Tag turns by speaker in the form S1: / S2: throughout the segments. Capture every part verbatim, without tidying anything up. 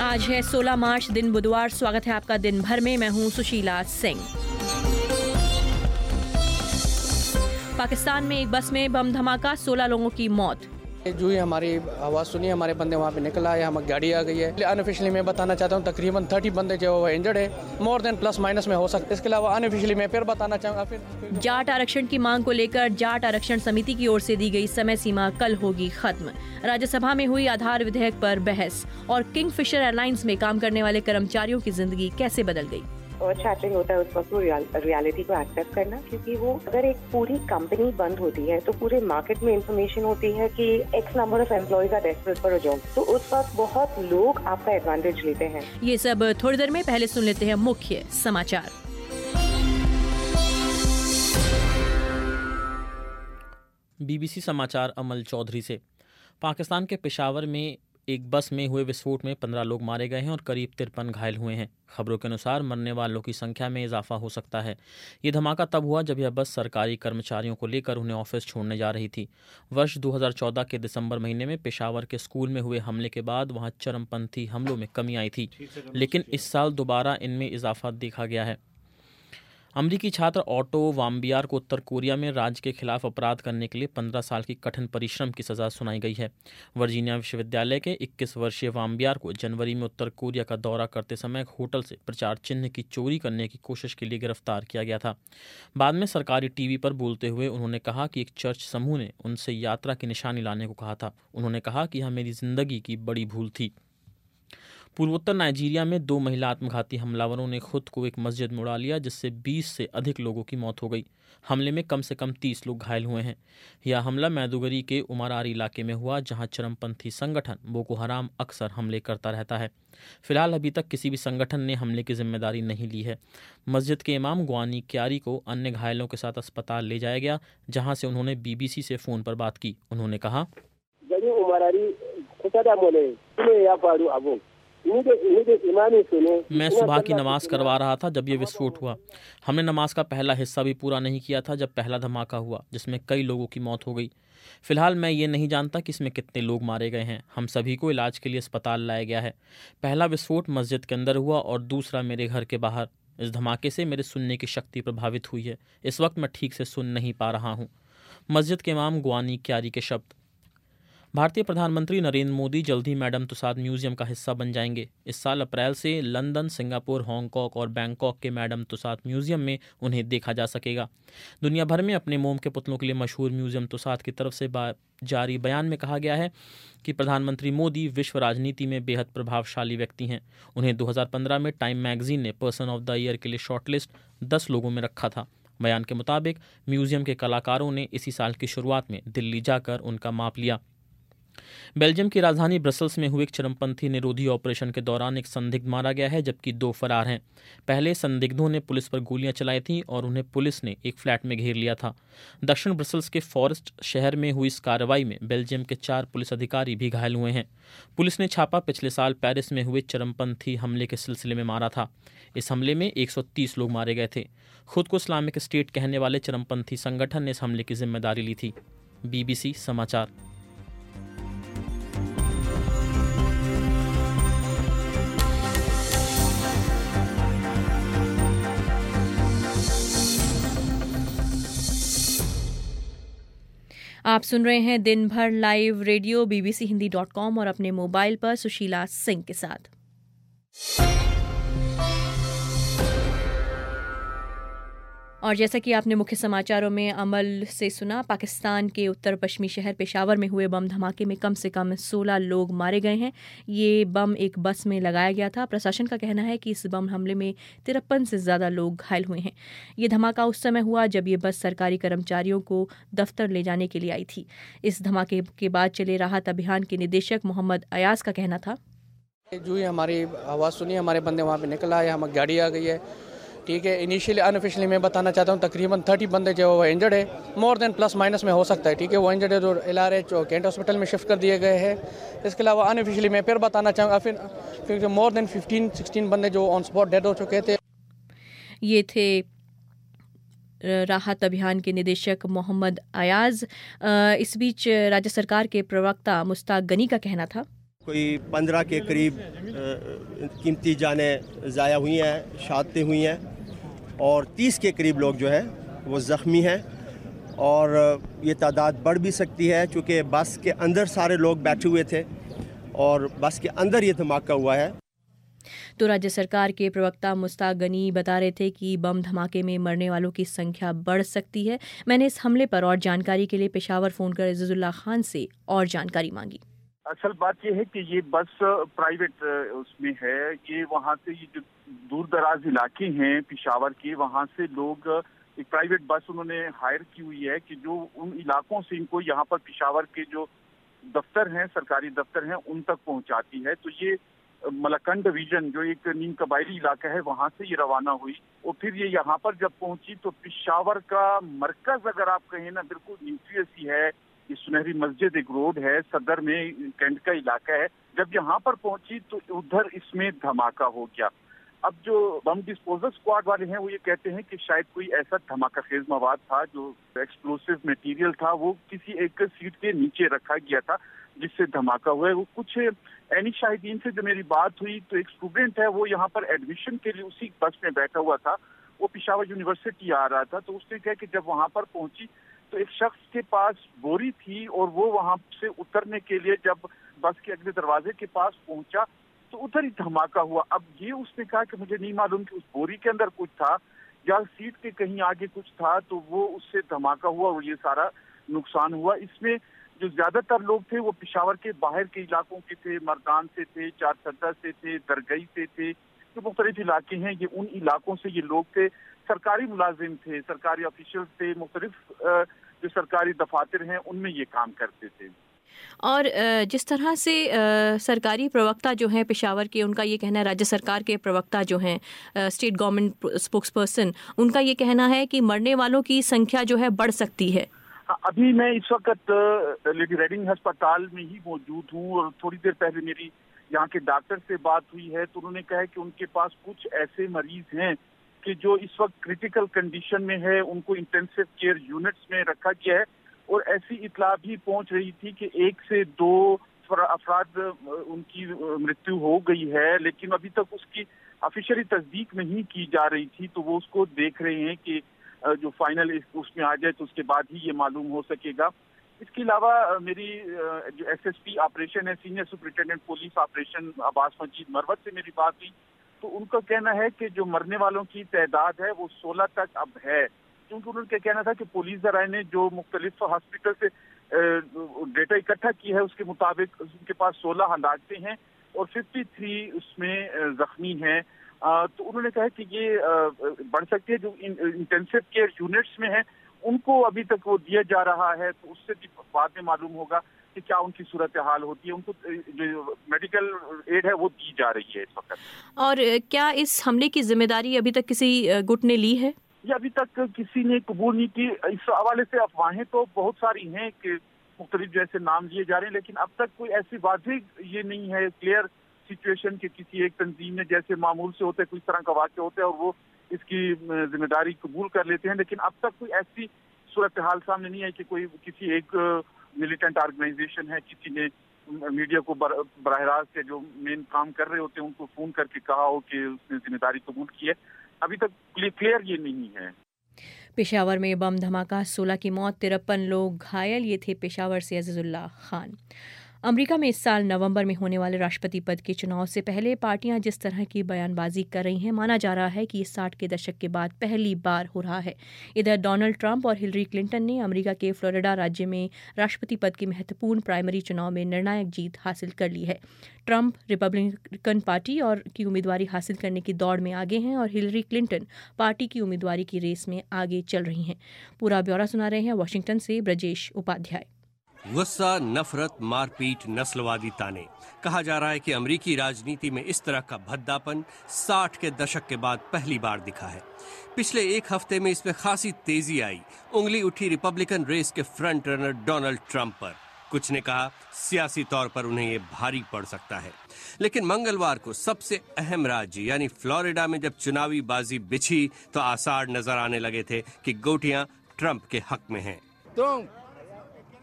S1: आज है सोलह मार्च, दिन बुधवार। स्वागत है आपका दिन भर में। मैं हूं सुशीला सिंह। पाकिस्तान में एक बस में बम धमाका, सोलह लोगों की मौत।
S2: जो ही हमारी आवाज़ सुनी, हमारे बंदे वहाँ पे निकल आए, हमारी गाड़ी आ गई है। अनऑफिशियली मैं बताना चाहता हूँ तकरीबन तीस बंदे जो वो इंजर्ड है, मोर देन प्लस माइनस में हो सकता है। इसके अलावा अनऑफिशियली मैं फिर बताना चाहूँगा फिर
S1: जाट आरक्षण की मांग को लेकर जाट आरक्षण समिति की ओर से दी गई समय सीमा कल होगी खत्म। राज्यसभा में हुई आधार विधेयक पर बहस और किंगफिशर एयरलाइंस में काम करने वाले कर्मचारियों की जिंदगी कैसे बदल गई।
S3: और चैटिंग होता है उस वक्त वो रियलिटी को एक्सेप्ट करना, क्योंकि वो अगर एक पूरी कंपनी बंद होती है तो पूरे मार्केट में इंफॉर्मेशन होती है कि X number of employees are desperate for a job, तो उस वक्त बहुत लोग आपका एडवांटेज लेते हैं।
S1: ये सब थोड़ी देर में, पहले सुन लेते हैं मुख्य समाचार।
S4: बीबीसी समाचार अमल चौधरी से। पाकिस्तान के पेशावर में एक बस में हुए विस्फोट में पंद्रह लोग मारे गए हैं और करीब तिरपन घायल हुए हैं। खबरों के अनुसार मरने वालों की संख्या में इजाफा हो सकता है। ये धमाका तब हुआ जब यह बस सरकारी कर्मचारियों को लेकर उन्हें ऑफिस छोड़ने जा रही थी। वर्ष दो हज़ार चौदह के दिसंबर महीने में पेशावर के स्कूल में हुए हमले के बाद वहां चरमपंथी हमलों में कमी आई थी, लेकिन इस साल दोबारा इनमें इजाफा देखा गया है। अमरीकी छात्र ऑटो वाम्बियार को उत्तर कोरिया में राज्य के खिलाफ अपराध करने के लिए पंद्रह साल की कठिन परिश्रम की सजा सुनाई गई है। वर्जीनिया विश्वविद्यालय के इक्कीस वर्षीय वाम्बियार को जनवरी में उत्तर कोरिया का दौरा करते समय एक होटल से प्रचार चिन्ह की चोरी करने की कोशिश के लिए गिरफ्तार किया गया था। बाद में सरकारी टीवी पर बोलते हुए उन्होंने कहा कि एक चर्च समूह ने उनसे यात्रा की निशानी लाने को कहा था। उन्होंने कहा कि यह मेरी जिंदगी की बड़ी भूल थी। पूर्वोत्तर नाइजीरिया में दो महिला आत्मघाती हमलावरों ने खुद को एक मस्जिद में उड़ा लिया, जिससे बीस से अधिक लोगों की मौत हो गई। हमले में कम से कम तीस लोग घायल हुए हैं। यह हमला मैदुगरी के उमरारी इलाके में हुआ, जहां चरमपंथी संगठन बोको हराम अक्सर हमले करता रहता है। फिलहाल अभी तक किसी भी संगठन ने हमले की जिम्मेदारी नहीं ली है। मस्जिद के इमाम ग्वानी क्यारी को अन्य घायलों के साथ अस्पताल ले जाया गया, जहाँ से उन्होंने बीबीसी से फ़ोन पर बात की। उन्होंने कहा, मैं सुबह की नमाज करवा रहा था जब ये विस्फोट हुआ। हमने नमाज का पहला हिस्सा भी पूरा नहीं किया था जब पहला धमाका हुआ, जिसमें कई लोगों की मौत हो गई। फिलहाल मैं ये नहीं जानता कि इसमें कितने लोग मारे गए हैं। हम सभी को इलाज के लिए अस्पताल लाया गया है। पहला विस्फोट मस्जिद के अंदर हुआ और दूसरा मेरे घर के बाहर। इस धमाके से मेरे सुनने की शक्ति प्रभावित हुई है। इस वक्त मैं ठीक से सुन नहीं पा रहा हूँ। मस्जिद के इमाम ग्वानी क्यारी के शब्द। भारतीय प्रधानमंत्री नरेंद्र मोदी जल्द ही मैडम तुसाद म्यूजियम का हिस्सा बन जाएंगे। इस साल अप्रैल से लंदन, सिंगापुर, हांगकांग और बैंकॉक के मैडम तुसाद म्यूजियम में उन्हें देखा जा सकेगा। दुनिया भर में अपने मोम के पुतलों के लिए मशहूर म्यूजियम तुसाद की तरफ से जारी बयान में कहा गया है कि प्रधानमंत्री मोदी विश्व राजनीति में बेहद प्रभावशाली व्यक्ति हैं। उन्हें दो हज़ार पंद्रह में टाइम मैगजीन ने पर्सन ऑफ द ईयर के लिए शॉर्टलिस्ट दस लोगों में रखा था। बयान के मुताबिक म्यूजियम के कलाकारों ने इसी साल की शुरुआत में दिल्ली जाकर उनका माप लिया। बेल्जियम की राजधानी ब्रसल्स में हुए एक चरमपंथी निरोधी ऑपरेशन के दौरान एक संदिग्ध मारा गया है, जबकि दो फरार हैं। पहले संदिग्धों ने पुलिस पर गोलियां चलाई थीं और उन्हें पुलिस ने एक फ्लैट में घेर लिया था। दक्षिण ब्रसल्स के फॉरेस्ट शहर में हुई इस कार्रवाई में बेल्जियम के चार पुलिस अधिकारी भी घायल हुए हैं। पुलिस ने छापा पिछले साल पेरिस में हुए चरमपंथी हमले के सिलसिले में मारा था। इस हमले में एक सौ तीस लोग मारे गए थे। खुद को इस्लामिक स्टेट कहने वाले चरमपंथी संगठन ने इस हमले की जिम्मेदारी ली थी। बीबीसी समाचार।
S1: आप सुन रहे हैं दिन भर live radio BBC Hindi dot com और अपने मोबाइल पर सुशीला सिंह के साथ। और जैसा कि आपने मुख्य समाचारों में अमल से सुना, पाकिस्तान के उत्तर पश्चिमी शहर पेशावर में हुए बम धमाके में कम से कम सोलह लोग मारे गए हैं। ये बम एक बस में लगाया गया था। प्रशासन का कहना है कि इस बम हमले में तिरपन से ज़्यादा लोग घायल हुए हैं। ये धमाका उस समय हुआ जब ये बस सरकारी कर्मचारियों को दफ्तर ले जाने के लिए आई थी। इस धमाके के बाद चले राहत अभियान के निदेशक मोहम्मद अयाज का कहना था,
S2: जो ही हमारी आवाज़ सुनी, हमारे बंदे वहाँ पे निकल आए, हमारी गाड़ी आ गई है। ठीक है, इनिशियली अनऑफिशियली मैं बताना चाहता हूँ तकरीबन तीस बंदे जो वो इंजर्ड है, मोर देन प्लस माइनस में हो सकता है। ठीक है, वो इंजर्ड है जो एलआरएच कैंट हॉस्पिटल में शिफ्ट कर दिए गए हैं। इसके अलावा अनऑफिशियली मैं फिर बताना चाहूँगा फिर फिर मोर देन फिफ्टीन सिक्सटीन बंदे जो ऑन स्पॉट डेड हो चुके थे।
S1: ये थे राहत अभियान के निदेशक मोहम्मद अयाज। इस बीच राज्य सरकार के प्रवक्ता मुश्ताक गनी का कहना था,
S5: कोई पंद्रह के करीब कीमती जानें ज़ाया हुई हैं, शहादतें हुई हैं और तीस के करीब लोग जो है वो ज़ख्मी हैं और ये तादाद बढ़ भी सकती है क्योंकि बस के अंदर सारे लोग बैठे हुए थे और बस के अंदर ये धमाका हुआ है।
S1: तो राज्य सरकार के प्रवक्ता मुस्ताक गनी बता रहे थे कि बम धमाके में मरने वालों की संख्या बढ़ सकती है। मैंने इस हमले पर और जानकारी के लिए पेशावर फ़ोन कर अजीजुल्लाह खान से और जानकारी मांगी।
S6: असल बात यह है कि ये बस प्राइवेट उसमें है, ये वहाँ से ये जो दूर दराज इलाके हैं पेशावर के, वहाँ से लोग एक प्राइवेट बस उन्होंने हायर की हुई है कि जो उन इलाकों से इनको यहाँ पर पेशावर के जो दफ्तर हैं, सरकारी दफ्तर हैं, उन तक पहुँचाती है। तो ये मलकन डिवीजन जो एक नीम कबायली इलाका है वहाँ से ये रवाना हुई और फिर ये यहाँ पर जब पहुँची तो पेशावर का मरकज अगर आप कहें ना बिल्कुल न्यूक्लियस ही है। ये सुनहरी मस्जिद एक रोड है, सदर में कैंट का इलाका है। जब यहाँ पर पहुँची तो उधर इसमें धमाका हो गया। अब जो बम डिस्पोजल स्क्वाड वाले हैं वो ये कहते हैं कि शायद कोई ऐसा धमाका खेज मवाद था, जो एक्सप्लोसिव मटेरियल था, वो किसी एक सीट के नीचे रखा गया था जिससे धमाका हुआ है। वो कुछ एनी शाहिदीन से जो मेरी बात हुई तो एक स्टूडेंट है वो यहाँ पर एडमिशन के लिए उसी बस में बैठा हुआ था, वो पेशावर यूनिवर्सिटी आ रहा था। तो उसने कहा कि जब वहाँ पर पहुंची तो एक शख्स के पास बोरी थी और वो वहाँ से उतरने के लिए जब बस के अगले दरवाजे के पास पहुंचा तो उधर ही धमाका हुआ। अब ये उसने कहा कि मुझे नहीं मालूम कि उस बोरी के अंदर कुछ था या सीट के कहीं आगे कुछ था, तो वो उससे धमाका हुआ और ये सारा नुकसान हुआ। इसमें जो ज्यादातर लोग थे वो पेशावर के बाहर के इलाकों के थे, मर्दान से थे, चार सद्दा से थे, दरगई से थे, जो मुख्तलिफ इलाके हैं ये उन इलाकों से ये लोग थे। सरकारी मुलाजिम थे, सरकारी ऑफिशियल थे, मुख्तलिफ जो सरकारी दफातर हैं उनमें ये काम करते थे।
S1: और जिस तरह से सरकारी प्रवक्ता जो हैं पेशावर के, उनका ये कहना है, राज्य सरकार के प्रवक्ता जो हैं स्टेट गवर्नमेंट स्पोक्स पर्सन, उनका ये कहना है कि मरने वालों की संख्या जो है बढ़ सकती है।
S6: अभी मैं इस वक्त लेडी रेडिंग अस्पताल में ही मौजूद हूँ और थोड़ी देर पहले मेरी यहाँ के डॉक्टर से बात हुई है तो उन्होंने कहा है कि उनके पास कुछ ऐसे मरीज हैं कि जो इस वक्त क्रिटिकल कंडीशन में है, उनको इंटेंसिव केयर यूनिट्स में रखा गया है। और ऐसी इतला भी पहुंच रही थी कि एक से दो अफराद उनकी मृत्यु हो गई है, लेकिन अभी तक उसकी ऑफिशियली तस्दीक नहीं की जा रही थी। तो वो उसको देख रहे हैं कि जो फाइनल उसमें आ जाए तो उसके बाद ही ये मालूम हो सकेगा। इसके अलावा मेरी जो एसएसपी ऑपरेशन है, senior superintendent police operation Abbas Majeed Marwat से मेरी बात हुई तो उनका कहना है कि जो मरने वालों की तादाद है वो सोलह तक अब है, क्योंकि उनका कहना था कि पुलिस ज़राए ने जो मुख्तलिफ हॉस्पिटल से डेटा इकट्ठा की है उसके मुताबिक उनके पास सोलह हलाकतें हैं और तिरेपन उसमें जख्मी हैं। तो उन्होंने कहा कि ये बढ़ सकती है। जो इंटेंसिव केयर यूनिट्स में है उनको अभी तक वो दिया जा रहा है, तो उससे भी बाद में मालूम होगा कि क्या उनकी सूरत हाल होती है। उनको जो मेडिकल एड है वो दी जा रही है इस वक्त।
S1: और क्या इस हमले की जिम्मेदारी अभी तक किसी गुट ने ली है?
S6: ये अभी तक किसी ने कबूल नहीं की। इस हवाले से अफवाहें तो बहुत सारी हैं कि मुख्तलिफ जैसे नाम लिए जा रहे हैं, लेकिन अब तक कोई ऐसी वाज़ेह ये नहीं है क्लियर सिचुएशन के किसी एक तंजीम में जैसे मामूल से होते कुछ तरह का वाक़या होता है और वो इसकी जिम्मेदारी कबूल कर लेते हैं, लेकिन अब तक कोई ऐसी सूरत हाल सामने नहीं है कि कोई किसी एक मिलिटेंट ऑर्गेनाइजेशन है, किसी ने मीडिया को बराह रास्त जो मेन काम कर रहे होते हैं उनको फ़ोन करके कहा हो कि उसने जिम्मेदारी कबूल की है। अभी तक क्लियर ये नहीं है।
S1: पेशावर में बम धमाका, सोलह की मौत, तिरपन लोग घायल। ये थे पेशावर से अजीजुल्लाह खान। अमेरिका में इस साल नवंबर में होने वाले राष्ट्रपति पद के चुनाव से पहले पार्टियां जिस तरह की बयानबाजी कर रही हैं, माना जा रहा है कि ये साठ के दशक के बाद पहली बार हो रहा है। इधर डोनाल्ड ट्रंप और हिलरी क्लिंटन ने अमेरिका के फ्लोरिडा राज्य में राष्ट्रपति पद की महत्वपूर्ण प्राइमरी चुनाव में निर्णायक जीत हासिल कर ली है। ट्रंप रिपब्लिकन पार्टी और की उम्मीदवारी हासिल करने की दौड़ में आगे हैं और हिलरी क्लिंटन पार्टी की उम्मीदवारी की रेस में आगे चल रही हैं। पूरा ब्यौरा सुना रहे हैं वाशिंगटन से ब्रजेश उपाध्याय।
S7: गुस्सा, नफरत, मारपीट, नस्लवादी ताने। कहा जा रहा है कि अमेरिकी राजनीति में इस तरह का भद्दापन साठ के दशक के बाद पहली बार दिखा है। पिछले एक हफ्ते में इसमें खासी तेजी आई। उंगली उठी रिपब्लिकन रेस के फ्रंट रनर डोनाल्ड ट्रंप पर। कुछ ने कहा सियासी तौर पर उन्हें ये भारी पड़ सकता है, लेकिन मंगलवार को सबसे अहम राज्य यानी फ्लोरिडा में जब चुनावी बाजी बिछी तो आसार नजर आने लगे थे कि गोटियां ट्रंप के हक में हैं।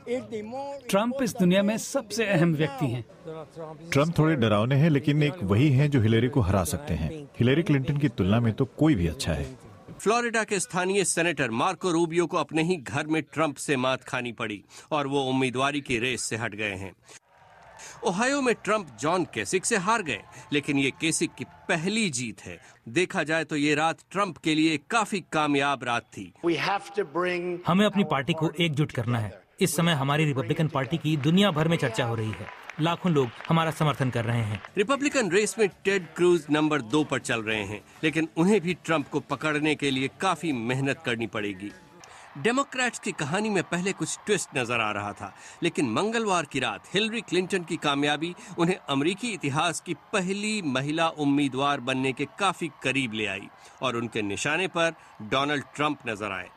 S8: ट्रंप इस दुनिया में सबसे अहम व्यक्ति हैं।
S9: ट्रंप थोड़े डरावने हैं, लेकिन एक वही हैं जो हिलेरी को हरा सकते हैं। हिलेरी क्लिंटन की तुलना में तो कोई भी अच्छा है।
S7: फ्लोरिडा के स्थानीय सेनेटर मार्को रूबियो को अपने ही घर में ट्रंप से मात खानी पड़ी और वो उम्मीदवारी की रेस से हट गए हैं। ओहायो में ट्रंप जॉन केसिक से हार गए, लेकिन ये केसिक की पहली जीत है। देखा जाए तो ये रात ट्रंप के लिए काफी कामयाब रात थी।
S10: हमें अपनी पार्टी को एकजुट करना है। इस समय हमारी रिपब्लिकन पार्टी की दुनिया भर में चर्चा हो रही है। लाखों लोग हमारा समर्थन कर रहे हैं।
S7: रिपब्लिकन रेस में टेड क्रूज नंबर दो पर चल रहे हैं, लेकिन उन्हें भी ट्रंप को पकड़ने के लिए काफी मेहनत करनी पड़ेगी। डेमोक्रेट्स की कहानी में पहले कुछ ट्विस्ट नजर आ रहा था, लेकिन मंगलवार की रात हिलरी क्लिंटन की कामयाबी उन्हें अमेरिकी इतिहास की पहली महिला उम्मीदवार बनने के काफी करीब ले आई और उनके निशाने पर डोनाल्ड ट्रंप नजर आए।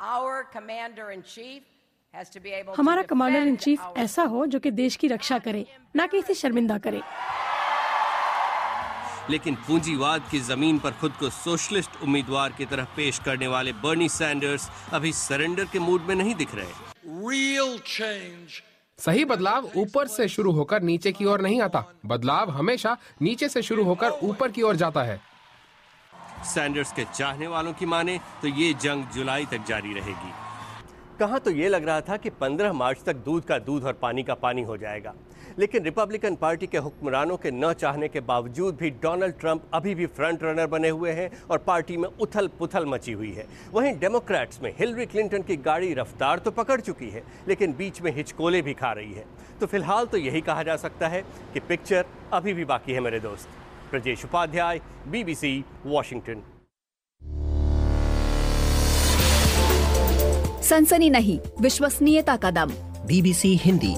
S11: हमारा कमांडर इन चीफ ऐसा हो जो कि देश की रक्षा करे, ना कि इसे शर्मिंदा करे।
S7: लेकिन पूंजीवाद की जमीन पर खुद को सोशलिस्ट उम्मीदवार की तरह पेश करने वाले बर्नी सैंडर्स अभी सरेंडर के मूड में नहीं दिख रहे।
S12: Real change. सही बदलाव ऊपर से शुरू होकर नीचे की ओर नहीं आता। बदलाव हमेशा नीचे से शुरू होकर ऊपर की ओर जाता है।
S7: सैंडर्स के चाहने वालों की माने तो ये जंग जुलाई तक जारी रहेगी। कहाँ तो ये लग रहा था कि पंद्रह मार्च तक दूध का दूध और पानी का पानी हो जाएगा, लेकिन रिपब्लिकन पार्टी के हुक्मरानों के न चाहने के बावजूद भी डोनाल्ड ट्रंप अभी भी फ्रंट रनर बने हुए हैं और पार्टी में उथल पुथल मची हुई है। वहीं डेमोक्रेट्स में हिलरी क्लिंटन की गाड़ी रफ्तार तो पकड़ चुकी है, लेकिन बीच में हिचकोले भी खा रही है। तो फिलहाल तो यही कहा जा सकता है कि पिक्चर अभी भी बाकी है मेरे दोस्त। Prajnesh Upadhyay, BBC, Washington.
S13: सनसनी नहीं, विश्वसनीयता का दम।
S14: बीबीसी हिंदी।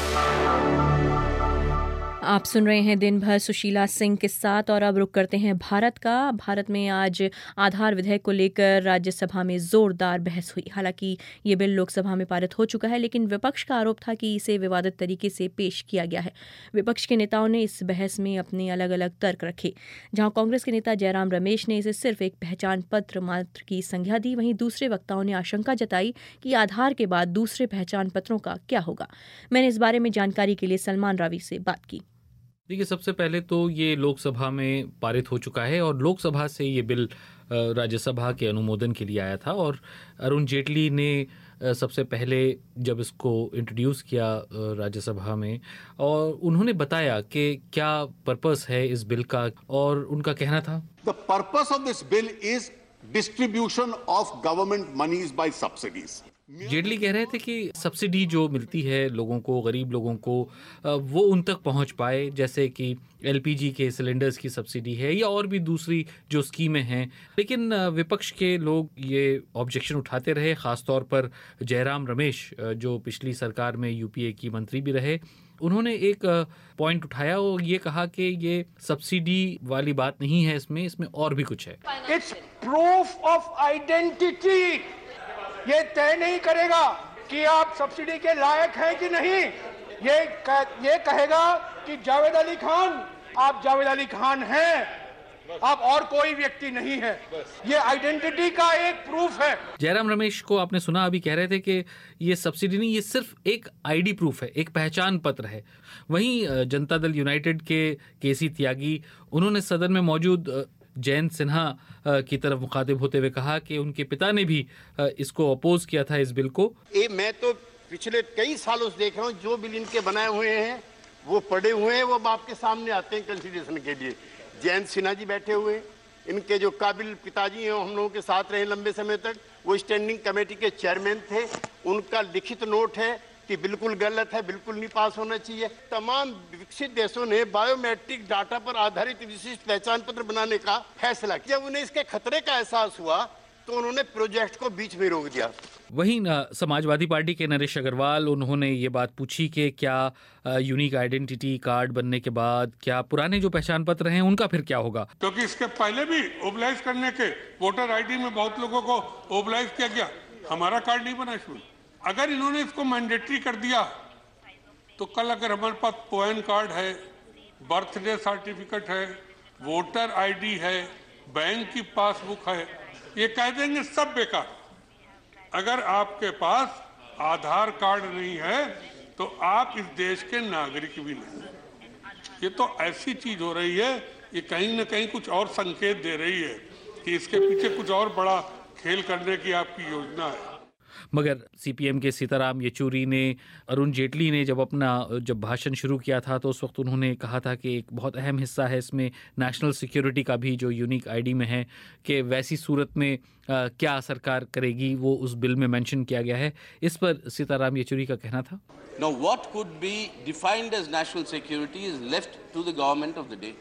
S1: आप सुन रहे हैं दिन भर सुशीला सिंह के साथ और अब रुक करते हैं भारत का। भारत में आज आधार विधेयक को लेकर राज्यसभा में जोरदार बहस हुई। हालांकि ये बिल लोकसभा में पारित हो चुका है, लेकिन विपक्ष का आरोप था कि इसे विवादित तरीके से पेश किया गया है। विपक्ष के नेताओं ने इस बहस में अपने अलग अलग तर्क रखे। जहां कांग्रेस के नेता जयराम रमेश ने इसे सिर्फ एक पहचान पत्र मात्र की संज्ञा दी, वहीं दूसरे वक्ताओं ने आशंका जताई कि आधार के बाद दूसरे पहचान पत्रों का क्या होगा। मैंने इस बारे में जानकारी के लिए सलमान रावी से बात की।
S15: देखिए, सबसे पहले तो ये लोकसभा में पारित हो चुका है और लोकसभा से ये बिल राज्यसभा के अनुमोदन के लिए आया था और अरुण जेटली ने सबसे पहले जब इसको इंट्रोड्यूस किया राज्यसभा में और उन्होंने बताया कि क्या पर्पस है इस बिल का, और उनका कहना था
S16: the purpose of this bill is distribution of government monies by subsidies.
S15: Jaitley कह रहे थे कि सब्सिडी जो मिलती है लोगों को, गरीब लोगों को, वो उन तक पहुंच पाए, जैसे कि एलपीजी के सिलेंडर्स की सब्सिडी है या और भी दूसरी जो स्कीमें हैं। लेकिन विपक्ष के लोग ये ऑब्जेक्शन उठाते रहे, ख़ासतौर पर जयराम रमेश जो पिछली सरकार में यूपीए की मंत्री भी रहे। उन्होंने एक पॉइंट उठाया और ये कहा कि ये सब्सिडी वाली बात नहीं है, इसमें इसमें और भी कुछ है।
S17: It's proof of identity. ये तय नहीं करेगा कि आप सब्सिडी के लायक हैं कि नहीं। ये कह, ये कहेगा कि जावेद अली खान, आप जावेद अली खान हैं, आप और कोई व्यक्ति नहीं है। ये आइडेंटिटी का एक प्रूफ है।
S15: जयराम रमेश को आपने सुना, अभी कह रहे थे कि ये सब्सिडी नहीं, ये सिर्फ एक आईडी प्रूफ है, एक पहचान पत्र है। वहीं जनता दल यूनाइटेड के केसी त्यागी, उन्होंने सदन में मौजूद जयंत सिन्हा की तरफ मुखातिब होते हुए कहा कि उनके पिता ने भी इसको अपोज किया था, इस बिल को।
S18: ए, मैं तो पिछले कई सालों से देख रहा हूँ, जो बिल इनके बनाए हुए हैं वो पड़े हुए हैं, वो आपके सामने आते हैं कंसिडरेशन के लिए। जयंत सिन्हा जी बैठे हुए हैं, इनके जो काबिल पिताजी हैं हम लोगों के साथ रहे लंबे समय तक, वो स्टैंडिंग कमेटी के चेयरमैन थे। उनका लिखित नोट है कि बिल्कुल गलत है, बिल्कुल नहीं पास होना चाहिए। तमाम विकसित देशों ने बायोमेट्रिक डाटा पर आधारित विशिष्ट पहचान पत्र बनाने का फैसला किया। जब उन्हें इसके खतरे का एहसास हुआ तो उन्होंने प्रोजेक्ट को बीच में रोक दिया।
S15: वहीं समाजवादी पार्टी के नरेश अग्रवाल, उन्होंने ये बात पूछी कि क्या यूनिक आइडेंटिटी कार्ड बनने के बाद क्या पुराने जो पहचान पत्र हैं उनका फिर क्या होगा।
S19: क्योंकि तो इसके पहले भी ओबलाइज करने के वोटर आईडी में बहुत लोगों को ओबलाइज किया गया, हमारा कार्ड नहीं बना इसमें। अगर इन्होंने इसको मैंडेटरी कर दिया तो कल अगर हमारे पास पॉइंट कार्ड है, बर्थडे सर्टिफिकेट है, वोटर आईडी है, बैंक की पासबुक है, ये कह देंगे सब बेकार। अगर आपके पास आधार कार्ड नहीं है तो आप इस देश के नागरिक भी नहीं। ये तो ऐसी चीज हो रही है, ये कहीं ना कहीं कुछ और संकेत दे रही है कि इसके पीछे कुछ और बड़ा खेल करने की आपकी योजना है।
S15: मगर सीपीएम के सीताराम येचुरी ने, अरुण जेटली ने जब अपना जब भाषण शुरू किया था तो उस वक्त उन्होंने कहा था कि एक बहुत अहम हिस्सा है इसमें नेशनल सिक्योरिटी का भी, जो यूनिक आईडी में है, कि वैसी सूरत में आ, क्या सरकार करेगी, वो उस बिल में मेंशन किया गया है। इस पर सीताराम येचुरी का कहना था,
S14: Now what could be defined as national security is left to the government of the day.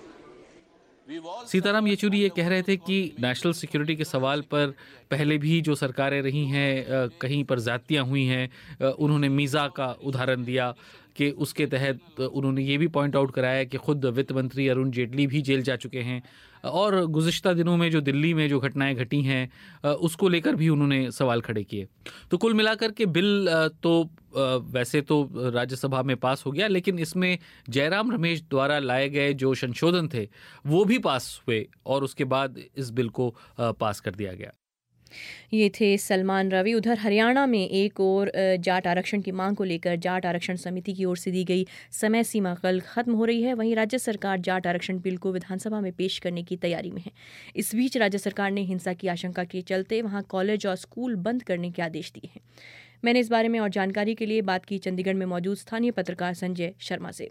S15: Sitaram Yechury ये कह रहे थे कि नेशनल सिक्योरिटी के सवाल पर पहले भी जो सरकारें रही हैं कहीं पर ज़्यादतियाँ हुई हैं। उन्होंने मीज़ा का उदाहरण दिया कि उसके तहत उन्होंने ये भी पॉइंट आउट कराया कि खुद वित्त मंत्री अरुण जेटली भी जेल जा चुके हैं, और गुज़िश्ता दिनों में जो दिल्ली में जो घटनाएं घटी हैं उसको लेकर भी उन्होंने सवाल खड़े किए। तो कुल मिलाकर के बिल तो वैसे तो राज्यसभा में पास हो गया, लेकिन इसमें जयराम रमेश द्वारा लाए गए जो संशोधन थे वो भी पास हुए और उसके बाद इस बिल को पास कर दिया गया।
S1: ये थे सलमान रवि। उधर हरियाणा में एक और जाट आरक्षण की मांग को लेकर जाट आरक्षण समिति की ओर से दी गई समय सीमा कल खत्म हो रही है। वहीं राज्य सरकार जाट आरक्षण बिल को विधानसभा में पेश करने की तैयारी में है। इस बीच राज्य सरकार ने हिंसा की आशंका के चलते वहां कॉलेज और स्कूल बंद करने के आदेश दिए हैं। मैंने इस बारे में और जानकारी के लिए बात की चंडीगढ़ में मौजूद स्थानीय पत्रकार संजय शर्मा से।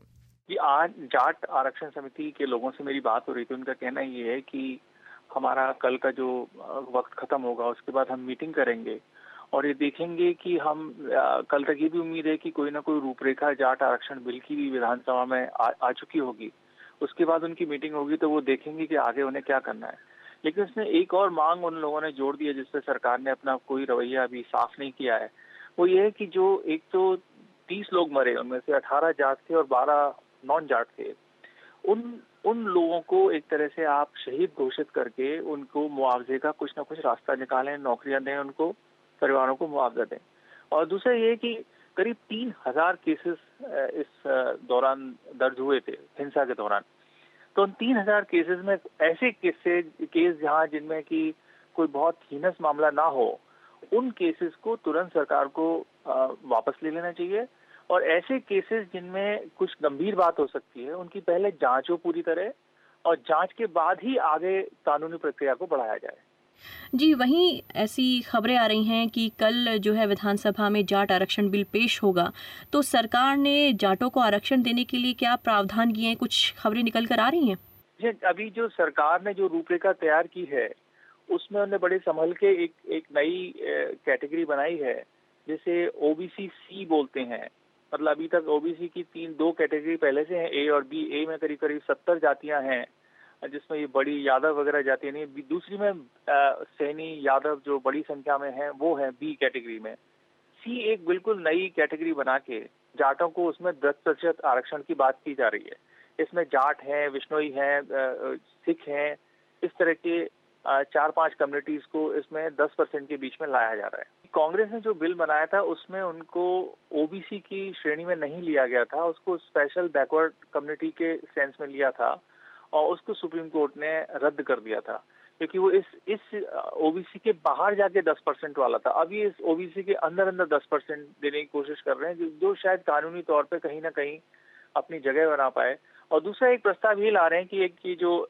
S20: आज जाट आरक्षण समिति के लोगों से मेरी बात हो रही थी। उनका कहना ये है कि हमारा कल का जो वक्त खत्म होगा उसके बाद हम मीटिंग करेंगे और ये देखेंगे कि हम कल तक ये भी उम्मीद है कि कोई ना कोई रूपरेखा जाट आरक्षण बिल की भी विधानसभा में आ, आ चुकी होगी। उसके बाद उनकी मीटिंग होगी तो वो देखेंगे कि आगे उन्हें क्या करना है। लेकिन उसमें एक और मांग उन लोगों ने जोड़ दी है जिस पर सरकार ने अपना कोई रवैया अभी साफ नहीं किया है। वो ये है कि जो एक तो तीस लोग मरे, उनमें से अठारह जाट थे और बारह नॉन जाट थे, उन उन लोगों को एक तरह से आप शहीद घोषित करके उनको मुआवजे का कुछ ना कुछ रास्ता निकालें, नौकरियां दें, उनको परिवारों को मुआवजा दें। और दूसरा ये कि करीब तीन हजार केसेस इस दौरान दर्ज हुए थे हिंसा के दौरान। तो उन तीन हजार केसेस में ऐसे केसेस केस जहाँ जिनमें कि कोई बहुत हीनस मामला ना हो, उन केसेस को तुरंत सरकार को वापस ले लेना चाहिए। और ऐसे केसेस जिनमें कुछ गंभीर बात हो सकती है उनकी पहले जांच हो पूरी तरह, और जांच के बाद ही आगे कानूनी प्रक्रिया को बढ़ाया जाए।
S1: जी, वहीं ऐसी खबरें आ रही हैं कि कल जो है विधानसभा में जाट आरक्षण बिल पेश होगा, तो सरकार ने जाटों को आरक्षण देने के लिए क्या प्रावधान किए हैं? कुछ खबरें निकल कर आ रही हैं।
S20: जी, अभी जो सरकार ने जो रूपरेखा तैयार की है उसमें उन्होंने बड़े संभल के एक एक नई कैटेगरी बनाई है जिसे ओबीसी सी बोलते हैं। मतलब अभी तक ओबीसी की तीन दो कैटेगरी पहले से हैं, ए और बी। ए में करीब करीब सत्तर जातियां हैं जिसमें ये बड़ी यादव वगैरह जातियां नहीं। दूसरी में सैनी यादव जो बड़ी संख्या में हैं वो है बी कैटेगरी में। सी एक बिल्कुल नई कैटेगरी बना के जाटों को उसमें दस प्रतिशत आरक्षण की बात की जा रही है। इसमें जाट हैं, विश्नोई हैं, सिख हैं, इस तरह के चार पांच कम्युनिटीज को इसमें दस परसेंट के बीच में लाया जा रहा है। कांग्रेस ने जो बिल बनाया था उसमें उनको ओबीसी की श्रेणी में नहीं लिया गया था, उसको स्पेशल बैकवर्ड कम्युनिटी के सेंस में लिया था और उसको सुप्रीम कोर्ट ने रद्द कर दिया था क्योंकि वो इस इस ओबीसी के बाहर जाके दस परसेंट वाला था। अब ये इस ओबीसी के अंदर अंदर दस परसेंट देने की कोशिश कर रहे हैं जो शायद कानूनी तौर पे कहीं ना कहीं अपनी जगह बना पाए। और दूसरा एक प्रस्ताव ये ला रहे हैं कि एक की जो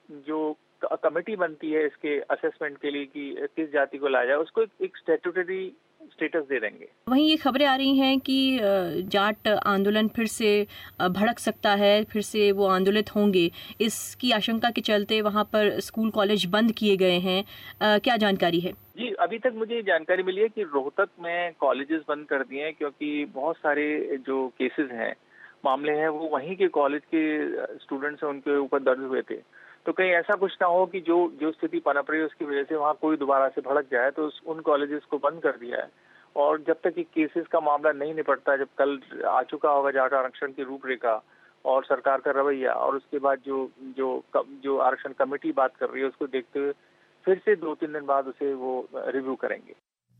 S20: जो कमेटी बनती है इसके असेसमेंट के लिए कि किस जाति को लाया जाए, उसको एक, एक स्टैट्यूटरी स्टेटस दे देंगे।
S1: वहीं ये खबरें आ रही हैं कि जाट आंदोलन फिर से भड़क सकता है, फिर से वो आंदोलित होंगे। इसकी आशंका के चलते वहाँ पर स्कूल कॉलेज बंद किए गए हैं। आ, क्या जानकारी है?
S20: जी, अभी तक मुझे जानकारी मिली है कि रोहतक में कॉलेजेस बंद कर दिए हैं क्योंकि बहुत सारे जो केसेस हैं, मामले हैं, वो वहीं के कॉलेज के स्टूडेंट्स हैं उनके ऊपर दर्ज हुए थे। तो कहीं ऐसा कुछ ना हो कि जो जो स्थिति पनप रही है उसकी वजह से वहाँ कोई दोबारा से भड़क जाए, तो उस, उन कॉलेजेस को बंद कर दिया है। और जब तक ये केसेस का मामला नहीं निपटता, जब कल आ चुका होगा जाट आरक्षण की रूपरेखा और सरकार का रवैया, और उसके बाद जो जो जो आरक्षण कमेटी बात कर रही है उसको देखते हुए फिर से दो तीन दिन बाद उसे वो रिव्यू करेंगे।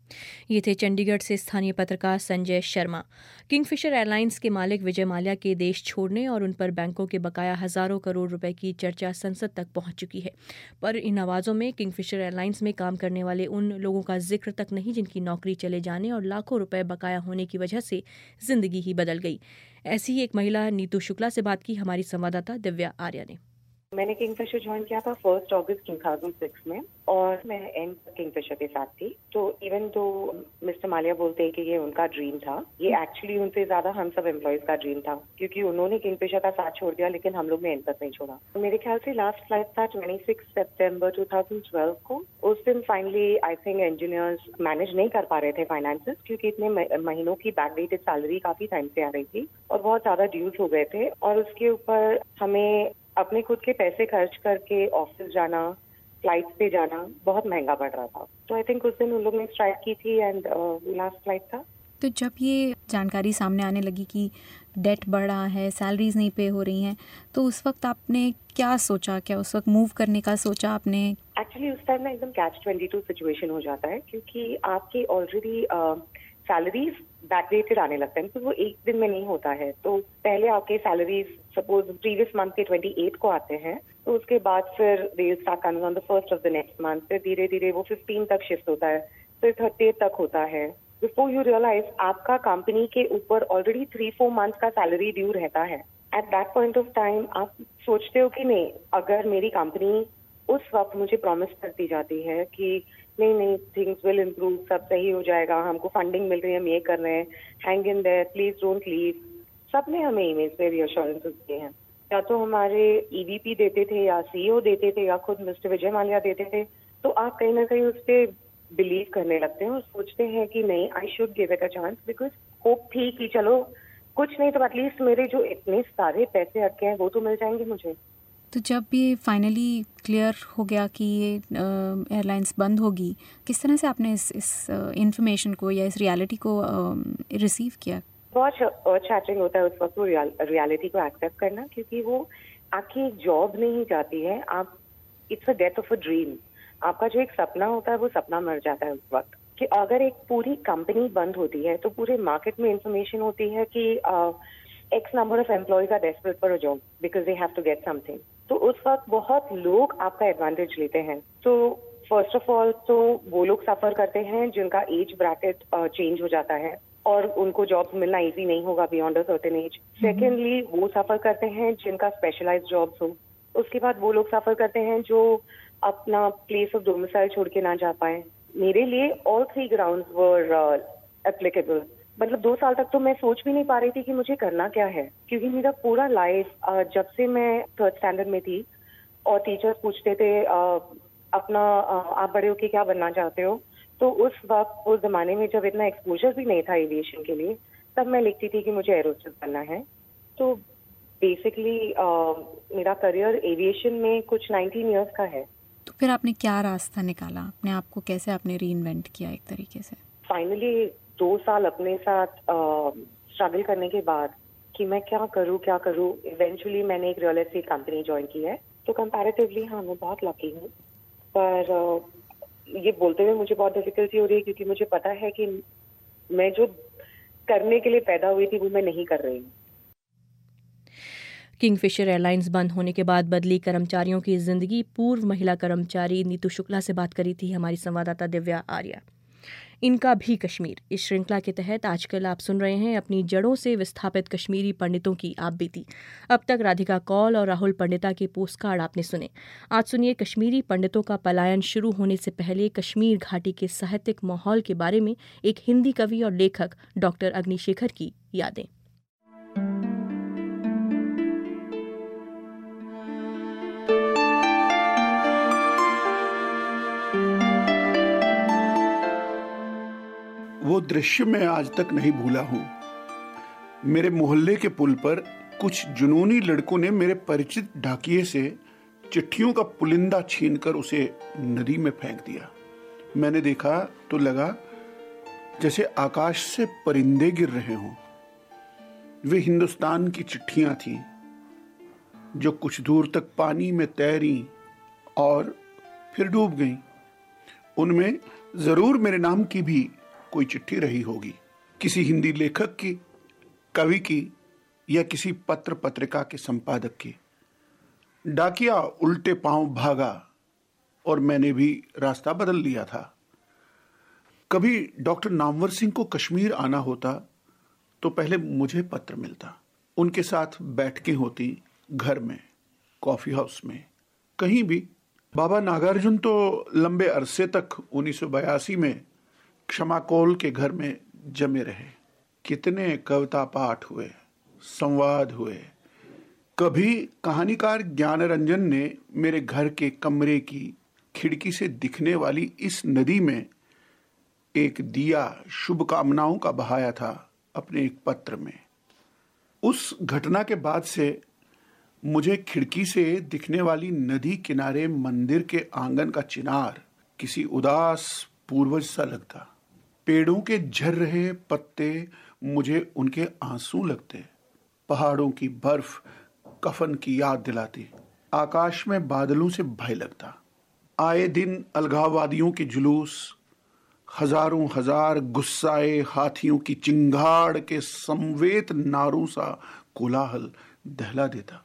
S1: ये थे चंडीगढ़ से स्थानीय पत्रकार संजय शर्मा। किंगफिशर एयरलाइंस के मालिक विजय माल्या के देश छोड़ने और उन पर बैंकों के बकाया हजारों करोड़ रुपए की चर्चा संसद तक पहुंच चुकी है, पर इन आवाज़ों में किंगफिशर एयरलाइंस में काम करने वाले उन लोगों का जिक्र तक नहीं जिनकी नौकरी चले जाने और लाखों रुपए बकाया होने की वजह से जिंदगी ही बदल गई। ऐसी ही एक महिला नीतू शुक्ला से बात की हमारी संवाददाता दिव्या आर्या ने।
S3: मैंने किंगफिशर ज्वाइन किया था फर्स्ट अगस्त दो हज़ार छह में और मैं एंड किंगफिशर के साथ थी। तो इवन तो मिस्टर माल्या बोलते हैं कि ये उनका ड्रीम था, ये एक्चुअली उनसे ज्यादा हम सब एम्प्लॉयज का ड्रीम था, क्योंकि उन्होंने किंगफिशर का साथ छोड़ दिया लेकिन हम लोग ने एंड तक नहीं छोड़ा। तो मेरे ख्याल से लास्ट फ्लाइट था छब्बीस सितंबर दो हज़ार बारह को। उस दिन finally I think engineers manage नहीं कर पा रहे थे फाइनेंसेस, क्योंकि इतने महीनों की बैकडेटेड सैलरी काफी टाइम से आ रही थी और बहुत ज्यादा ड्यूज हो गए थे, और उसके ऊपर हमें अपने खुद के पैसे खर्च करके ऑफिस जाना, फ्लाइट पे जाना बहुत महंगा पड़ रहा था। तो आई थिंक उस दिन उन लोग ने स्ट्राइक की थी एंड लास्ट फ्लाइट था।
S21: तो जब ये जानकारी सामने आने लगी कि डेट बढ़ रहा है, सैलरीज नहीं पे हो रही हैं, तो उस वक्त आपने क्या सोचा? क्या उस वक्त मूव करने का सोचा आपने?
S3: एक्चुअली उस टाइम में एकदम कैच ट्वेंटी टू सिचुएशन हो जाता है, क्योंकि आपके ऑलरेडी सैलरीज बैकडेटेड आने लगते हैं, तो वो एक दिन में नहीं होता है। तो पहले आपके सैलरीज सपोज प्रीवियस मंथ के अट्ठाईस को आते हैं, तो उसके बाद फिर they start coming on the first of the next month, फिर धीरे धीरे वो पंद्रह तक शिफ्ट होता है, फिर तीस तक होता है। बिफोर यू रियलाइज आपका कंपनी के ऊपर ऑलरेडी थ्री फोर मंथ का सैलरी ड्यू रहता है। At that point of time आप सोचते हो कि नहीं, अगर मेरी कंपनी उस वक्त मुझे प्रॉमिस करती जाती है कि नहीं नहीं थिंग्स विल इम्प्रूव, सब सही हो जाएगा, हमको फंडिंग मिल रही है, हम ये कर रहे हैं, hang in there, please don't leave, सबने हमें ईमेल पे रिअश्योरेंसेस दिए हैं। या तो हमारे ईवीपी देते थे, या सीईओ देते थे, या खुद मिस्टर विजय माल्या देते थे। तो आप कहीं ना कहीं उस पर बिलीव करने लगते हैं और सोचते हैं कि नहीं, I should give it a chance, because hope थी कि चलो कुछ नहीं तो एटलीस्ट मेरे जो इतने सारे पैसे अटके हैं वो तो मिल जाएंगे मुझे।
S21: तो जब ये फाइनली क्लियर हो गया कि ये एयरलाइंस बंद होगी, किस तरह से आपने इस इस इंफॉर्मेशन को या इस रियलिटी को रिसीव किया?
S3: बहुत अर्थ शैटरिंग होता है उस वक्त वो रियलिटी को एक्सेप्ट करना, क्योंकि वो आपकी जॉब नहीं जाती है, आप it's a death of a dream. आपका जो एक सपना होता है वो सपना मर जाता है उस वक्त। कि अगर एक पूरी कंपनी बंद होती है तो पूरे मार्केट में इंफॉर्मेशन होती है कि X number of employees are desperate for a job because they have to get something. तो उस वक्त बहुत लोग आपका एडवांटेज लेते हैं। तो फर्स्ट ऑफ ऑल तो वो लोग सफर करते हैं जिनका एज ब्रैकेट चेंज हो जाता है और उनको जॉब्स मिलना इजी नहीं होगा beyond a certain age. Secondly वो सफर करते हैं जिनका स्पेशलाइज्ड जॉब्स हो। उसके बाद वो लोग सफर करते हैं जो अपना प्लेस ऑफ डोमिसाइल छोड़ के ना जा पाए। मेरे लिए all three grounds were applicable. मतलब दो साल तक तो मैं सोच भी नहीं पा रही थी कि मुझे करना क्या है, क्योंकि मेरा पूरा लाइफ जब से मैं थर्ड स्टैंडर्ड में थी और टीचर्स पूछते थे अपना आप बड़े होके क्या बनना चाहते हो, तो उस वक्त उस जमाने में जब इतना एक्सपोजर भी नहीं था एविएशन के लिए, तब मैं लिखती थी कि मुझे एरोस्पेस बनना है। तो बेसिकली मेरा करियर एविएशन में कुछ नाइनटीन इयर्स का है।
S21: तो फिर आपने क्या रास्ता निकाला अपने आप को, कैसे आपने रीइन्वेंट किया एक तरीके से?
S3: फाइनली दो साल अपने साथ स्ट्रगल uh, करने के बाद कि मैं क्या करूं क्या करूं, इवेंचुअली मैंने एक रियल एस्टेट कंपनी ज्वाइन की है। तो कंपैरेटिवली हाँ मैं बहुत लकी हूं, पर uh, ये बोलते हुए मुझे बहुत डिफिकल्टी हो रही है, क्योंकि मुझे पता है कि मैं जो करने के लिए पैदा हुई थी वो मैं नहीं कर रही हूँ।
S1: किंगफिशर एयरलाइंस बंद होने के बाद बदली कर्मचारियों की जिंदगी, पूर्व महिला कर्मचारी नीतू शुक्ला से बात करी थी हमारी संवाददाता दिव्या आर्या। इनका भी कश्मीर, इस श्रृंखला के तहत आजकल आप सुन रहे हैं अपनी जड़ों से विस्थापित कश्मीरी पंडितों की आप बीती। अब तक राधिका कौल और राहुल पंडिता के पोस्टकार्ड आपने सुने। आज सुनिए कश्मीरी पंडितों का पलायन शुरू होने से पहले कश्मीर घाटी के साहित्यिक माहौल के बारे में एक हिंदी कवि और लेखक डॉक्टर अग्निशेखर की यादें।
S22: वो दृश्य मैं आज तक नहीं भूला हूं। मेरे मोहल्ले के पुल पर कुछ जुनूनी लड़कों ने मेरे परिचित डाकिये से चिट्ठियों का पुलिंदा छीनकर उसे नदी में फेंक दिया। मैंने देखा तो लगा जैसे आकाश से परिंदे गिर रहे हों। वे हिंदुस्तान की चिट्ठियां थीं जो कुछ दूर तक पानी में तैरी और फिर डूब गईं। उनमें जरूर मेरे नाम की भी कोई चिट्ठी रही होगी, किसी हिंदी लेखक की, कवि की या किसी पत्र पत्रिका के संपादक की। डाकिया उल्टे पांव भागा और मैंने भी रास्ता बदल लिया था। कभी डॉक्टर नामवर सिंह को कश्मीर आना होता तो पहले मुझे पत्र मिलता, उनके साथ बैठकें होती, घर में, कॉफी हाउस में, कहीं भी। बाबा नागार्जुन तो लंबे अरसे तक उन्नीस सौ बयासी में क्षमा कौल के घर में जमे रहे। कितने कविता पाठ हुए, संवाद हुए। कभी कहानीकार ज्ञान रंजन ने मेरे घर के कमरे की खिड़की से दिखने वाली इस नदी में एक दिया शुभकामनाओं का बहाया था अपने एक पत्र में। उस घटना के बाद से मुझे खिड़की से दिखने वाली नदी किनारे मंदिर के आंगन का चिनार किसी उदास पूर्वज सा लगता। पेड़ों के झर रहे पत्ते मुझे उनके आंसू लगते। पहाड़ों की बर्फ कफन की याद दिलाती। आकाश में बादलों से भय लगता। आए दिन अलगाववादियों के जुलूस, हजारों हजार गुस्साए हाथियों की चिंगाड़ के समवेत नारों सा कोलाहल दहला देता।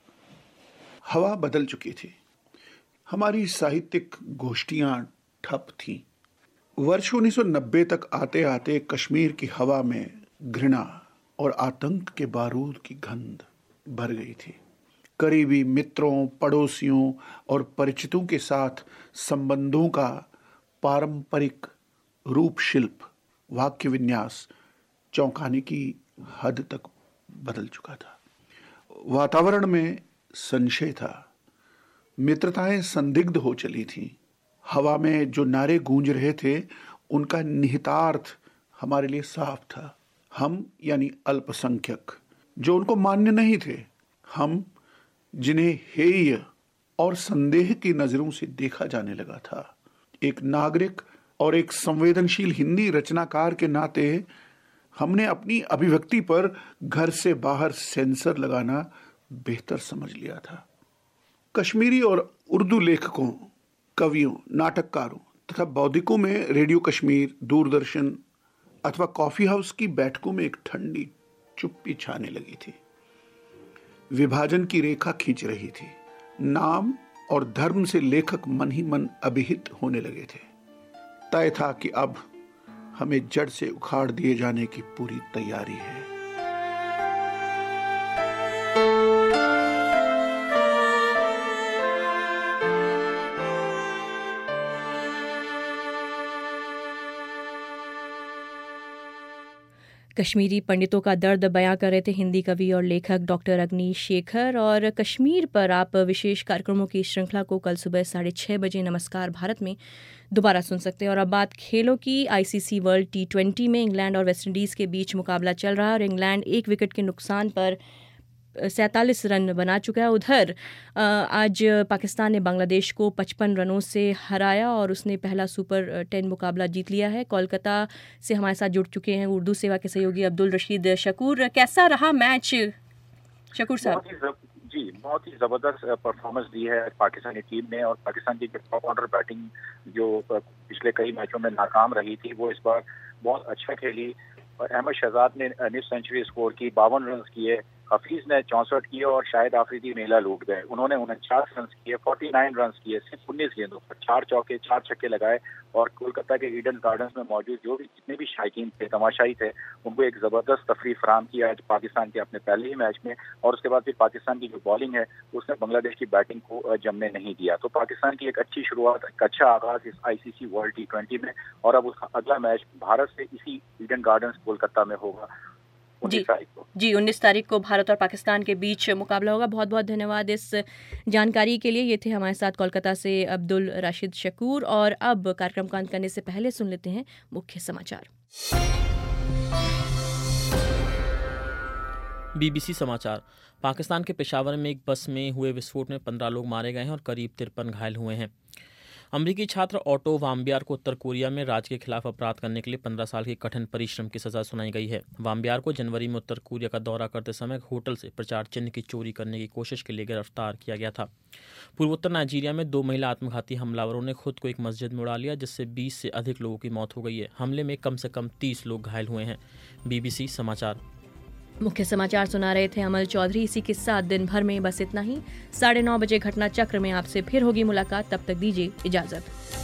S22: हवा बदल चुकी थी। हमारी साहित्यिक गोष्ठियां ठप थीं। वर्ष उन्नीस सौ नब्बे तक आते आते कश्मीर की हवा में घृणा और आतंक के बारूद की गंध भर गई थी। करीबी मित्रों, पड़ोसियों और परिचितों के साथ संबंधों का पारंपरिक रूप शिल्प, वाक्य विन्यास चौंकाने की हद तक बदल चुका था। वातावरण में संशय था। मित्रताएं संदिग्ध हो चली थीं। हवा में जो नारे गूंज रहे थे उनका निहितार्थ हमारे लिए साफ था। हम यानी अल्पसंख्यक जो उनको मान्य नहीं थे, हम जिन्हें हेय और संदेह की नजरों से देखा जाने लगा था। एक नागरिक और एक संवेदनशील हिंदी रचनाकार के नाते हमने अपनी अभिव्यक्ति पर घर से बाहर सेंसर लगाना बेहतर समझ लिया था। कश्मीरी और उर्दू लेखकों, कवियों, नाटककारों तथा बौद्धिकों में रेडियो कश्मीर, दूरदर्शन अथवा कॉफी हाउस की बैठकों में एक ठंडी चुप्पी छाने लगी थी। विभाजन की रेखा खींच रही थी। नाम और धर्म से लेखक मन ही मन अभिहित होने लगे थे। तय था कि अब हमें जड़ से उखाड़ दिए जाने की पूरी तैयारी है।
S1: कश्मीरी पंडितों का दर्द बयां कर रहे थे हिंदी कवि और लेखक डॉक्टर अग्नि शेखर। और कश्मीर पर आप विशेष कार्यक्रमों की श्रृंखला को कल सुबह साढ़े छः बजे नमस्कार भारत में दोबारा सुन सकते हैं। और अब बात खेलों की। आईसीसी वर्ल्ड टी ट्वेंटी में इंग्लैंड और वेस्टइंडीज़ के बीच मुकाबला चल रहा है और इंग्लैंड एक विकेट के नुकसान पर सैंतालीस रन बना चुका है। उधर आज पाकिस्तान ने बांग्लादेश को पचपन रनों से हराया और उसने पहला सुपर टेन मुकाबला जीत लिया है। कोलकाता से हमारे साथ जुड़ चुके हैं उर्दू सेवा के सहयोगी अब्दुल रशीद शकूर। कैसा रहा मैच शकूर साहब?
S2: जी, बहुत ही ज़बरदस्त परफॉर्मेंस दी है पाकिस्तानी टीम ने। और पाकिस्तान की टॉप ऑर्डर बैटिंग जो पिछले कई मैचों में नाकाम रही थी, वो इस बार बहुत अच्छा खेली। और अहमद शहजाद ने निफ सेंचुरी स्कोर की, बावन रन किए। हफीज ने चौंसठ किए और शाहिद आफरीदी मेला लूट गए। उन्होंने उनचास रन किए, उनचास रन किए सिर्फ उन्नीस गेंदों पर, चार चौके चार छक्के लगाए। और कोलकाता के ईडन गार्डन्स में मौजूद जो भी जितने भी शायकीन थे, तमाशाई थे, उनको एक जबरदस्त तफरीह फराहम किया है पाकिस्तान के अपने पहले ही मैच में। और उसके बाद फिर पाकिस्तान की जो बॉलिंग है उसने बांग्लादेश की बैटिंग को जमने नहीं दिया। तो पाकिस्तान की एक अच्छी शुरुआत, एक अच्छा आगाज इस आईसीसी वर्ल्ड टी ट्वेंटी में। और अब उसका अगला मैच भारत से इसी ईडन गार्डन्स कोलकाता में होगा उन्नीस तारीख को। जी,
S1: उन्नीस तारीख को भारत और पाकिस्तान के बीच मुकाबला होगा। बहुत बहुत धन्यवाद इस जानकारी के लिए। ये थे हमारे साथ कोलकाता से अब्दुल रशीद शकूर। और अब कार्यक्रम का अंत करने से पहले सुन लेते हैं मुख्य समाचार।
S4: बीबीसी समाचार। पाकिस्तान के पेशावर में एक बस में हुए विस्फोट में पंद्रह लोग मारे गए हैं और करीब तिरपन घायल हुए हैं। अमेरिकी छात्र ऑटो वाम्बियार को उत्तर कोरिया में राज्य के खिलाफ अपराध करने के लिए पंद्रह साल की कठिन परिश्रम की सजा सुनाई गई है। वाम्बियार को जनवरी में उत्तर कोरिया का दौरा करते समय एक होटल से प्रचार चिन्ह की चोरी करने की कोशिश के लिए गिरफ्तार किया गया था। पूर्वोत्तर नाइजीरिया में दो महिला आत्मघाती हमलावरों ने खुद को एक मस्जिद में उड़ा लिया, जिससे बीस से अधिक लोगों की मौत हो गई है। हमले में कम से कम तीस लोग घायल हुए हैं। बीबीसी समाचार।
S1: मुख्य समाचार सुना रहे थे अमल चौधरी। इसी के साथ दिन भर में बस इतना ही। साढ़े नौ बजे घटना चक्र में आपसे फिर होगी मुलाकात। तब तक दीजिए इजाजत।